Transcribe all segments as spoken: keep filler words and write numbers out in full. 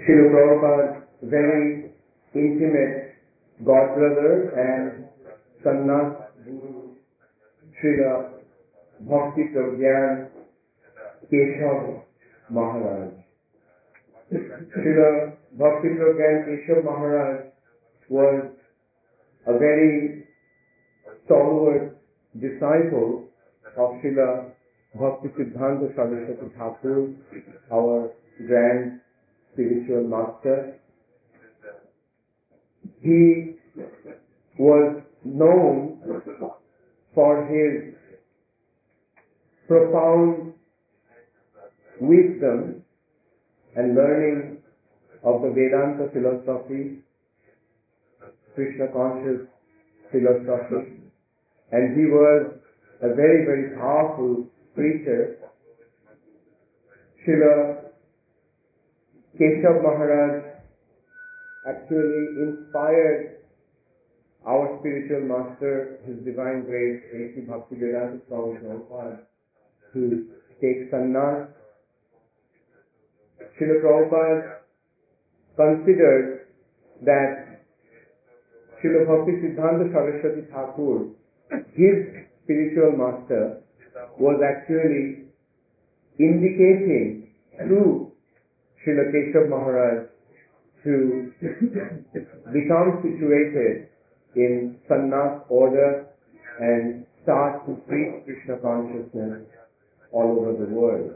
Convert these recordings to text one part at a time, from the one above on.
Srila Prabhupada's very intimate godbrother and sannyas guru, Srila Bhakti Pragyan Keshav Maharaj. Srila Bhakti Pragyan Keshav Maharaj was a very stalwart disciple of Srila Bhakti Siddhanta Saraswati Thakur, our grand spiritual master. He was known for his profound wisdom and learning of the Vedanta philosophy, Krishna conscious philosophy, and he was a very, very powerful preacher. Srila Keshav Maharaj actually inspired our spiritual master, His Divine Grace, A C Bhaktivedanta Swami Prabhupada, to take sannyas. Srila Prabhupada considered that Srila Bhakti Siddhanta Saraswati Thakur, his spiritual master, was actually indicating through Srila Keshav Maharaj to become situated in sannyas order and start to preach Krishna consciousness all over the world.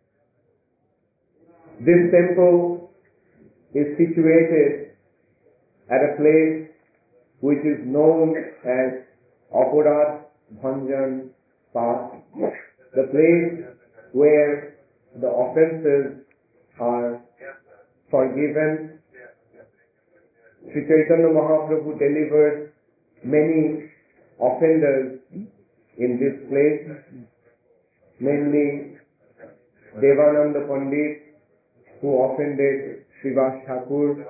This temple is situated at a place which is known as Aparad Bhanjan Path, the place where the offenses are forgiven. Sri Chaitanya Mahaprabhu delivered many offenders in this place, namely Devananda Pandit, who offended Srivas Thakur,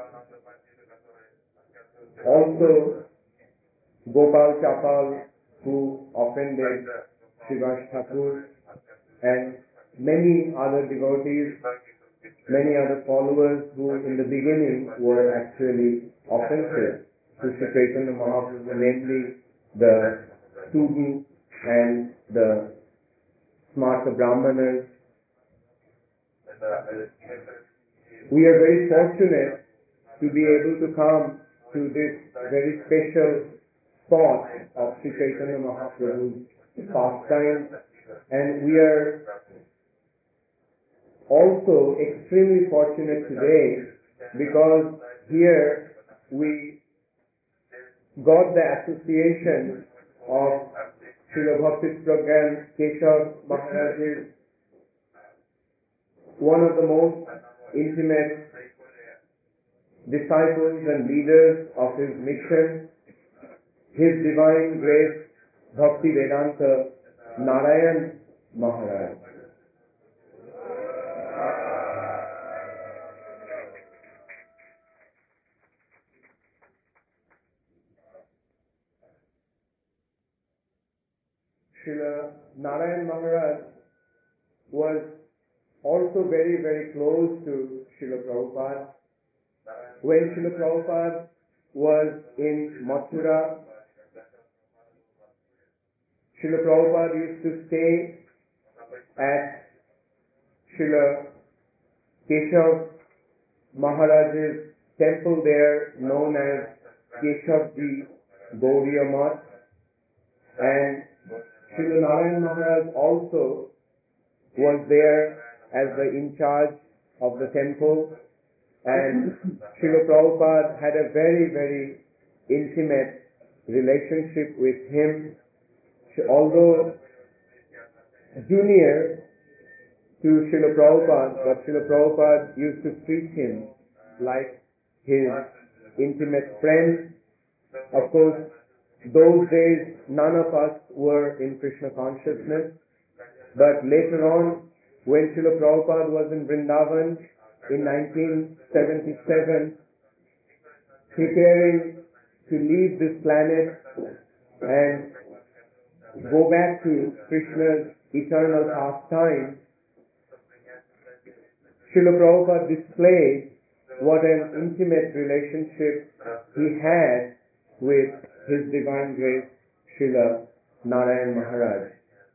also Gopal Chapal, who offended Srivas Thakur, and many other devotees, many other followers who in the beginning were actually offensive to Sri Chaitanya Mahaprabhu, namely the students and the Smarta Brahmanas. We are very fortunate to be able to come to this very special spot of Sri Chaitanya Mahaprabhu's pastime, and we are also extremely fortunate today because here we got the association of Srila Bhakti Pragyan Keshav Maharaj's one of the most intimate disciples and leaders of his mission, His Divine Grace Bhakti Vedanta Narayan Maharaj. Srila Narayan Maharaj was also very, very close to Srila Prabhupada. When Srila Prabhupada was in Mathura, Srila Prabhupada used to stay at Srila Keshav Maharaj's temple there, known as Keshavji Gauriya Math, and Srila Narayan Maharaj also was there as the in charge of the temple, and Srila Prabhupada had a very, very intimate relationship with him. Although junior to Srila Prabhupada, but Srila Prabhupada used to treat him like his intimate friend. Of course, those days none of us were in Krishna consciousness, but later on, when Srila Prabhupada was in Vrindavan in nineteen seventy-seven, preparing to leave this planet and go back to Krishna's eternal pastime, Srila Prabhupada displayed what an intimate relationship he had with His Divine Grace, Srila Narayan Maharaj.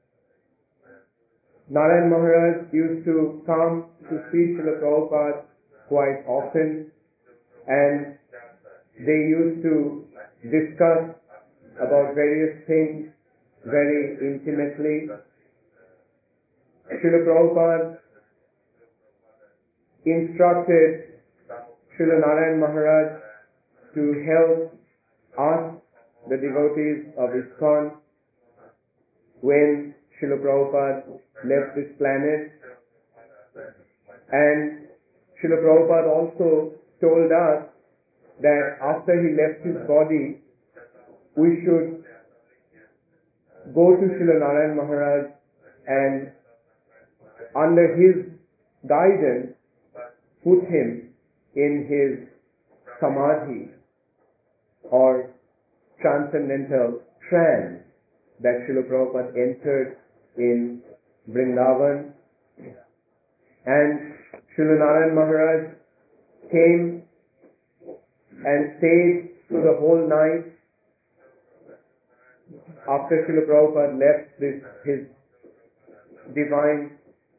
Narayan Maharaj used to come to see Srila Prabhupada quite often, and they used to discuss about various things very intimately. Srila Prabhupada instructed Srila Narayan Maharaj to help us, the devotees of ISKCON, when Srila Prabhupada left this planet. And Srila Prabhupada also told us that after he left his body, we should go to Srila Narayan Maharaj and under his guidance put him in his samadhi or transcendental trance that Srila Prabhupada entered in Vrindavan. And Srila Narayan Maharaj came and stayed through the whole night after Srila Prabhupada left this, his divine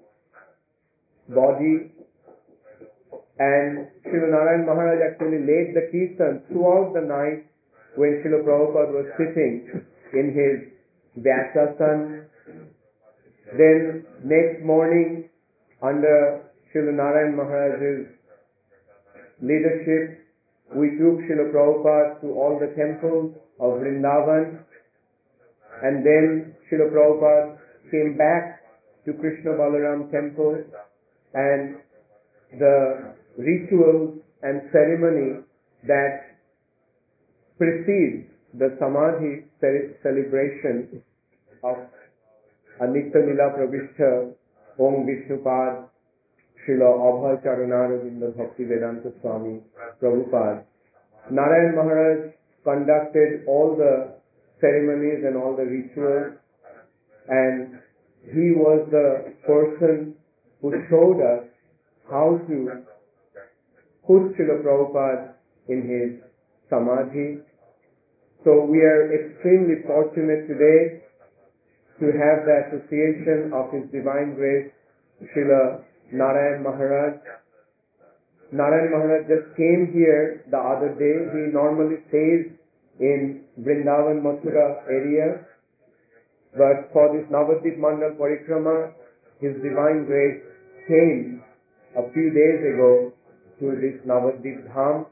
body. And Srila Narayan Maharaj actually laid the kirtan throughout the night when Srila Prabhupada was sitting in his Vyasasana. Then next morning, under Srila Narayan Maharaj's leadership, we took Srila Prabhupada to all the temples of Vrindavan, and then Srila Prabhupada came back to Krishna Balaram temple, and the rituals and ceremony that precedes the Samadhi celebration of Nitya Lila Pravishta Om Vishnupad Srila Abhay Charanaravinda Bhakti Vedanta Swami Prabhupada. Narayan Maharaj conducted all the ceremonies and all the rituals, and he was the person who showed us how to put Srila Prabhupada in his samadhi. So we are extremely fortunate today to have the association of His Divine Grace, Srila Narayan Maharaj. Narayan Maharaj just came here the other day. He normally stays in Vrindavan, Mathura area. But for this Navadvip Mandal Parikrama, His Divine Grace came a few days ago to this Navadvip Dham.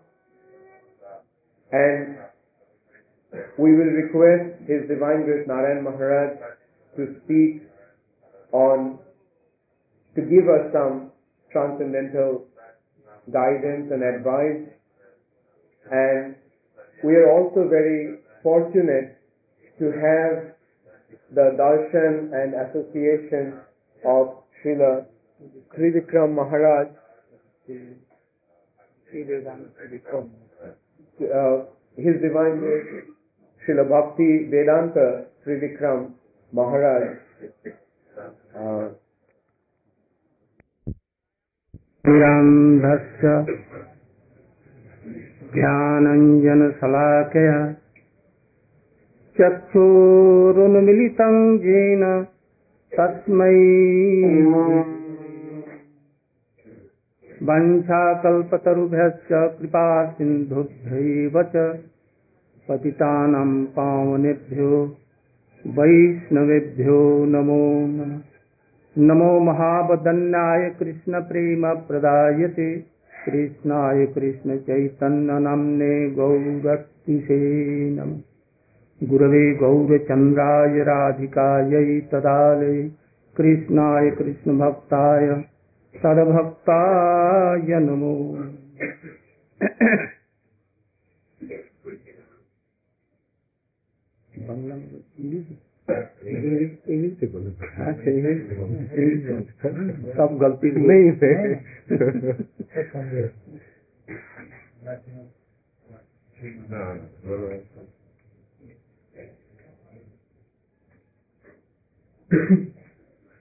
And we will request His Divine Grace Narayan Maharaj to speak on, to give us some transcendental guidance and advice. And we are also very fortunate to have the darshan and association of Srila Trivikram Maharaj, uh, His Divine Grace Srila Bhakti Vedanta Trivikram Maharaj. Uh, Dhasya Dhyananjana Salakaya Chakshurunmilitam Jena Tasmai Vanchakalpatarubhyasya Kripa Sindhubhyaivacha Patitanam Pavanebhyo Vaishnavebhyo Namo Namah. Namo Mahabadanyaya Krishna Prema Pradayate Krishnaya Krishna Chaitanya Namne Gaurati Namah. Gurave Gaura Chandraya Radhikaya Tadale Krishnaya Krishna Bhaktaya Sadabhaktaya Namo. Bangla English English से बोलो सब गलती नहीं है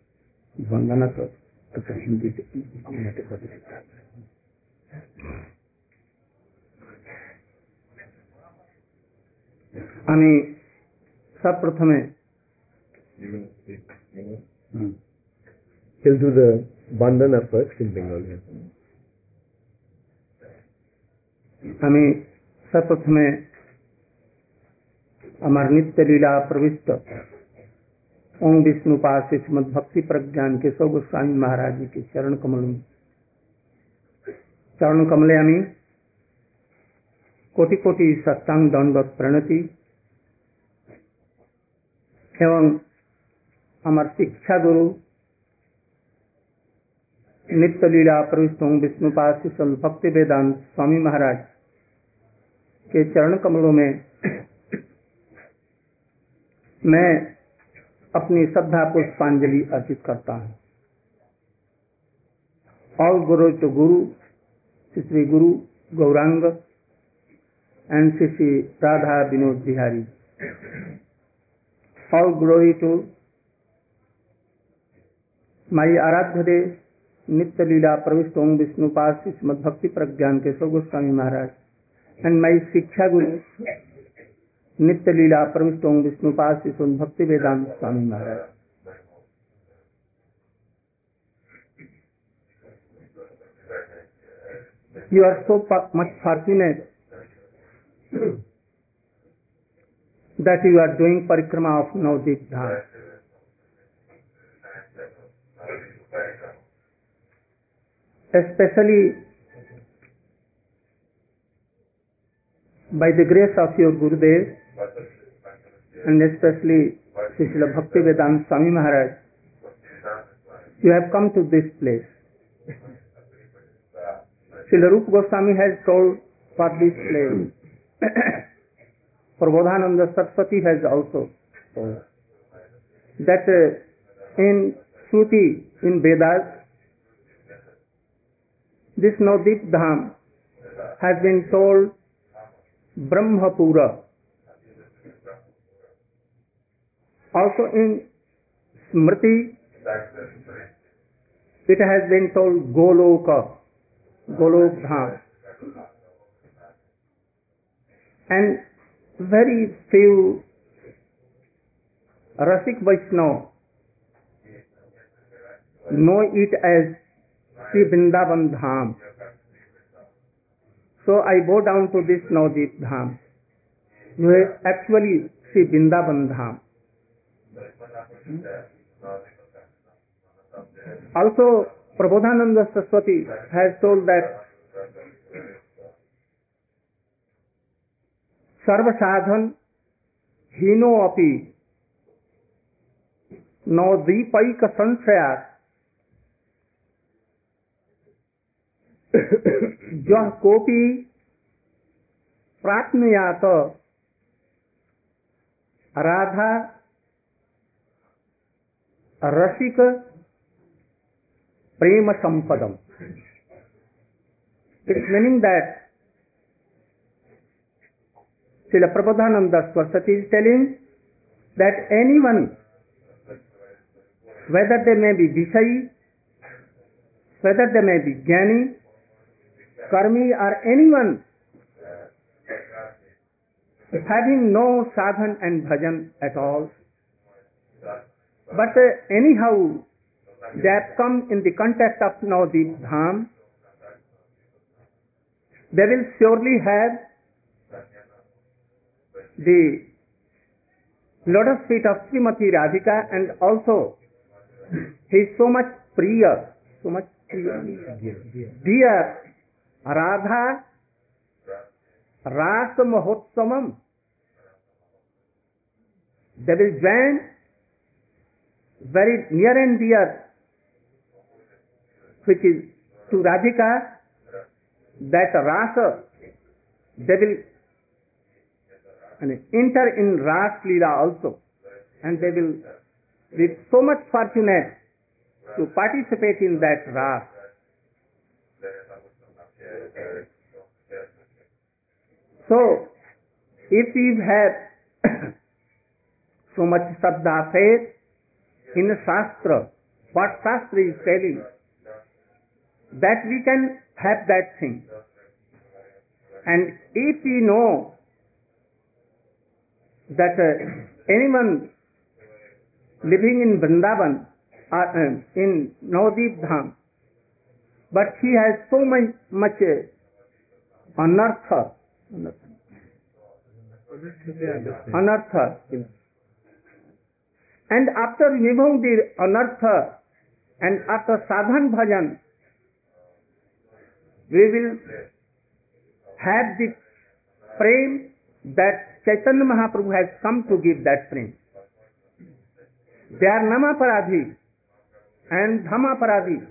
वंदना तो तो हिंदी से আমি সর্বপ্রথমে He'll do the bandhana first in Bengali. আমি সর্বপ্রথমে আমার নিত্য লীলা प्रविष्ट ओम विष्णुपाद श्रीमद भक्ति प्रज्ञान के सौ गोस्वामी महाराज जी के चरण कमल में चरण कमले আমি কোটি কোটি সত্যাঙ্গ দণ্ডবত প্রণতি এবং আমার শিক্ষা গুরু नित्य लीला प्रविष्ट ओम विष्णुपाद श्रीमद भक्ति वेदांत स्वामी महाराज के चरण कमलों में मैं अपनी श्रद्धा पुष्पांजलि अर्पित करता हूँ। All glory to Guru, Sri Guru Gauranga and Sri Radha Vinod Bihari. All glory to my Aradhya Dev, Nitya Leela Pravishta Om Vishnupad Srimad Bhakti Pragyan Keshav Goswami Maharaj and my Shiksha Guru Nitya Leela Pravishta Om Vishnupad Srimad Bhakti Vedanta Swami Maharaj. You are so much fortunate that you are doing parikrama of Navadvip Dham. Especially by the grace of your Gurudev and especially Srila Bhakti Vedanta Swami Maharaj, you have come to this place. Srila Rupa Goswami has told for this place. Prabodhananda Saraswati has also told that uh, in Shruti, in Vedas, this Navadvip Dham has been told Brahmapura. Also in Smriti, it has been told Goloka, Golok Dham. And very few Rasik Vaishnava know it as Sri Vrindavan Dham. So I go down to this Navadvip Dham, where actually Sri Vrindavan Dham. Also, Prabodhananda Saraswati has told that Sarva Sadhan Hino Api Navadvipaika Sanshayat जह कोपी प्राप्नुयात राधा रसिक प्रेम संपदम. It's meaning that Srila Prabodhananda Saraswati is telling that anyone, whether they may be Vishayi, whether they may be Jnani, Karmi or anyone having no sadhan and bhajan at all, but uh, anyhow they have come in the contact of Navadvip Dham, they will surely have the lotus feet of Srimati Radhika, and also he is so much priya, so much priya, dear Radha Rasa Mahotsamam. They will join very near and dear, which is to Radhika, that Rasa, they will and enter in Ras Leela also, and they will be so much fortunate to participate in that Ras. So, if we have so much Shraddha, faith in Shastra, what Shastra is telling, that we can have that thing. And if we know that uh, anyone living in Vrindavan or uh, in Navadvip Dham, but he has so much, much uh, anartha, anartha. And after removing the anartha and after sadhan bhajan, we will have the prem that Chaitanya Mahaprabhu has come to give that prem. They are namaparadhi and dhammaparadhi,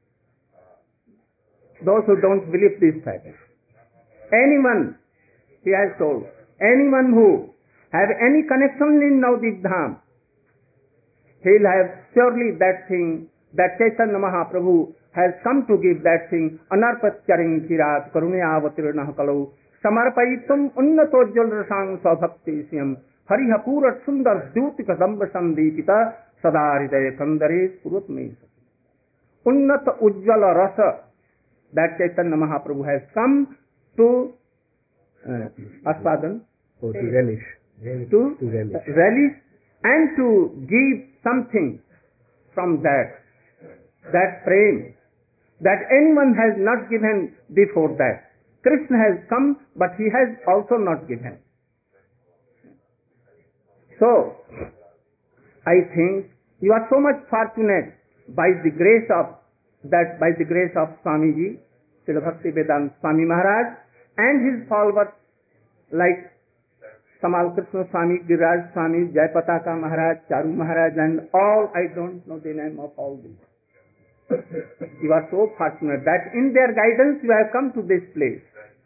those who don't believe this fact. Anyone, he has told, anyone who have any connection in Navadvip Dham, he will have surely that thing that Chaitanya Mahaprabhu has come to give that thing. Anarpatyaring kirat karunaya avatirnah kalau samarpayitum unnatojjal rasang svabhakti siyam hariha purat sundar dhyutika damba sandipita sadaridaya kandare purutme. Unnata ujjala rasa, that Chaitanya Mahaprabhu has come to uh, aspadan, or to relish, to, to relish. relish and to give something from that, that prem, that anyone has not given before that. Krishna has come, but he has also not given. So, I think you are so much fortunate by the grace of that, by the grace of Swamiji, Srila Bhaktivedanta Swami Maharaj, and his followers like Samal Krishna Swami, Giriraj Swami, Jayapataka Maharaj, Charu Maharaj, and all, I don't know the name of all these. You are so fortunate that in their guidance you have come to this place.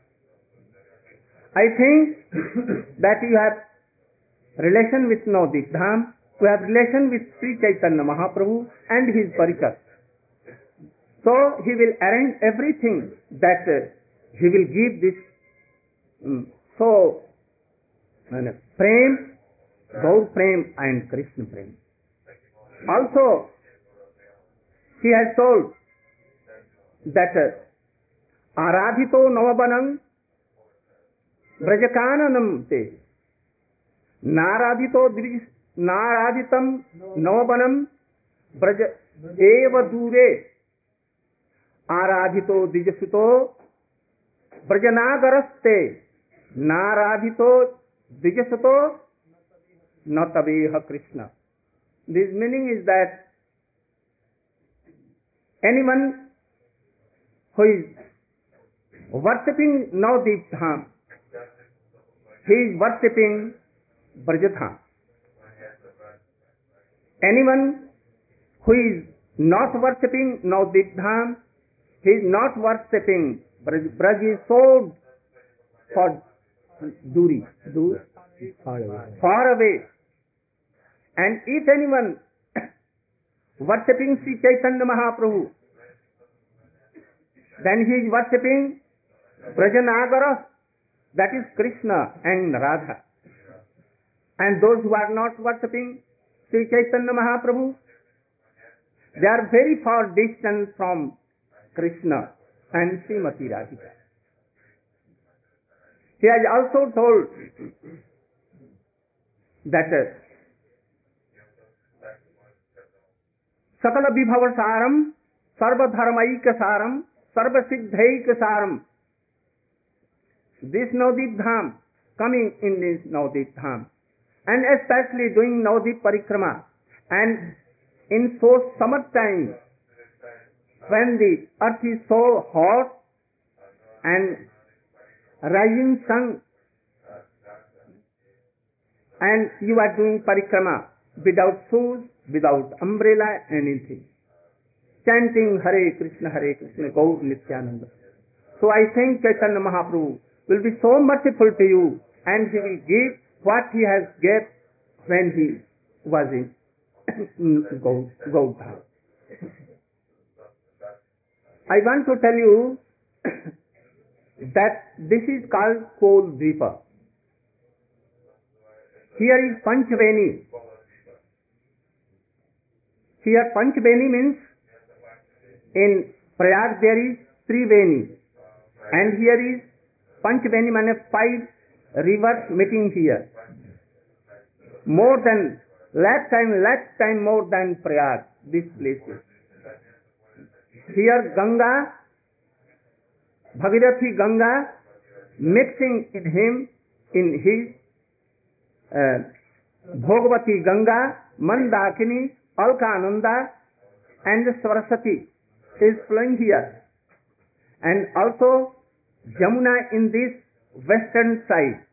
I think that you have relation with Navadvip Dham, you have relation with Sri Chaitanya Mahaprabhu and his Parikat. So he will arrange everything that uh, he will give this um, so uh, Prem, Gaur Prem and Krishna Prem. Also, he has told that uh, Aradhito Navabanam Brajakananam te Naradhito Dvij Naraditam Navabanam Braja Eva Dure Aradhito Dijasuto Brajanagaraste Naradhito Dijasuto Nataveha Krishna. This meaning is that anyone who is worshipping Navadvip Dham, he is worshipping Brajadham. Anyone who is not worshipping Navadvip Dham, he is not worshipping Braj. Braj is so for duri, dur, Far away. far away. And if anyone worshipping Sri Chaitanya Mahaprabhu, then he is worshipping Brajanagara, that is Krishna and Radha. And those who are not worshipping Sri Chaitanya Mahaprabhu, they are very far distant from Krishna and Srimati Radhika. He has also told that uh, Sakala Vibhava Saram, Sarva Dharmaika Saram, Sarva Siddhaika Saram. This Navadvip Dham, coming in this Navadvip Dham, and especially doing Navadvip Parikrama, and in so summertime, when the earth is so hot and rising sun, and you are doing Parikrama without shoes, without umbrella, anything, chanting Hare Krishna, Hare Krishna, Gaur Nityananda. So I think Chaitanya Mahaprabhu will be so merciful to you, and he will give what he has gave when he was in Gaur. I want to tell you that this is called Kol Dvipa. Here is Panchaveni. Here Panchaveni means in Prayag there is Triveni, and here is Panchaveni means five rivers meeting here. more than lakh time, lakh time more than Prayag, this place is. Here Ganga, Bhagirathi Ganga, mixing in him, in his uh, Bhogavati Ganga, Mandakini, Alkananda, and Saraswati is flowing here. And also Jamuna in this western side.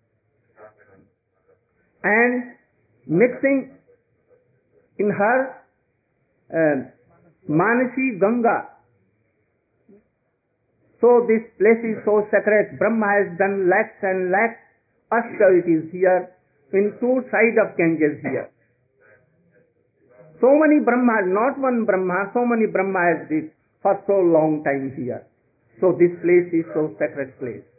And mixing in her uh, Manasi Ganga. So this place is so sacred. Brahma has done lakhs and lakhs austerities here in two sides of Ganges here. So many Brahmas, not one Brahma, so many Brahma has this for so long time here. So this place is so sacred place.